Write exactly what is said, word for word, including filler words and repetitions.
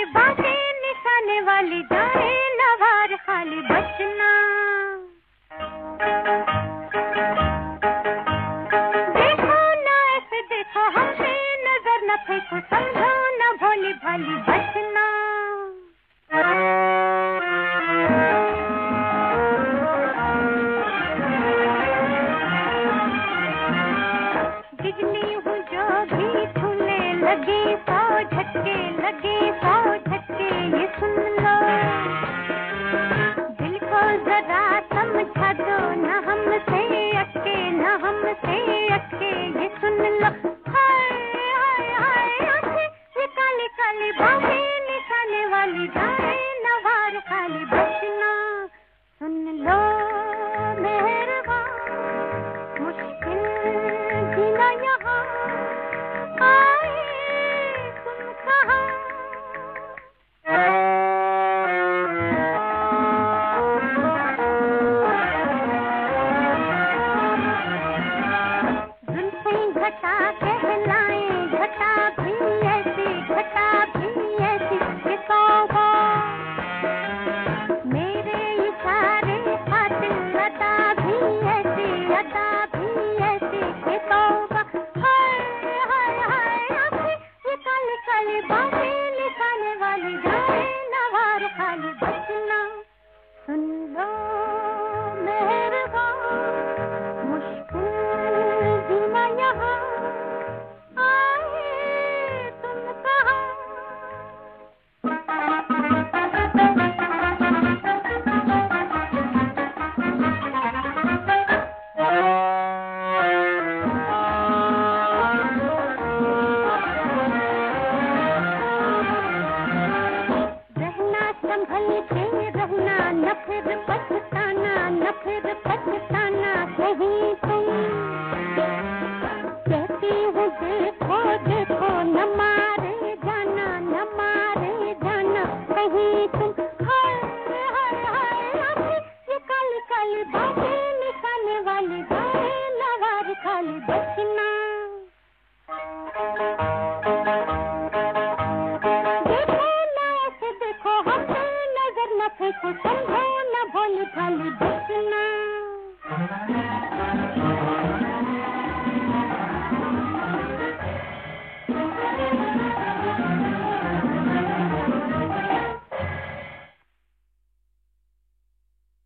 खाली बातें निशाने वाली जाए नवार खाली बचना। देखो ना ऐसे देखो हमसे नजर न फेंको समझो न भोली भाली बचना। बिजली हूँ जो भी छूने लगी सौ झटके लगे सौ झटके ये सुन लो। दिल को जरा समझा दो न हमसे अटके न हमसे अटके ये सुन लो। हाय हाय हाय आंखें ये काली काली बाहें निशाने वाली जाए नवार खाली बचना। सुन लो मेहरबान मुश्किल जीना यहाँ आए तुम कहाँ। जुल्फें घटा कहलाए घटा भी ऐसी घटा भी ऐसी ये तौबा। मेरे इशारे कातिल अदा भी ऐसी अदा भी ऐसी ये तौबा। हाय हाय हाय आंखें ये काली काली बातें निशाने वाली जाए नवार खाली बचना। सुन लो मेहरबान मुश्किल जीना यहाँ आए तुम कहाँ। रहना संभल के रहना न फिर पछताना न फिर पछताना कहीं तुम। कहती हूँ देखो देखो न मारे जाना न मारे जाना कहीं तुम। हाय हाय हाय आंखें ये काली काली बातें निशाने वाली जाए नवार खाली बचना। देखो ना ऐसे देखो हमसे नजर न फेंको समझो न भोली भाली बचना।